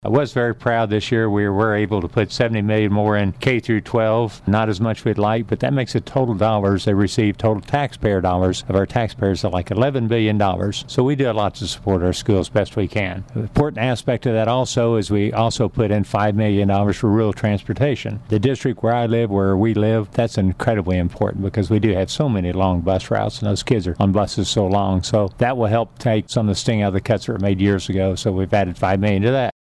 I was very proud this year. We were able to put $70 million more in K through 12. Not as much we'd like, but that makes it total dollars they receive, total taxpayer dollars of our taxpayers are like $11 billion. So we do a lot to support our schools best we can. The important aspect of that also is we also put in $5 million for rural transportation. The district where I live, where we live, that's incredibly important because we do have so many long bus routes and those kids are on buses so long. So that will help take some of the sting out of the cuts that were made years ago. So we've added $5 million to that.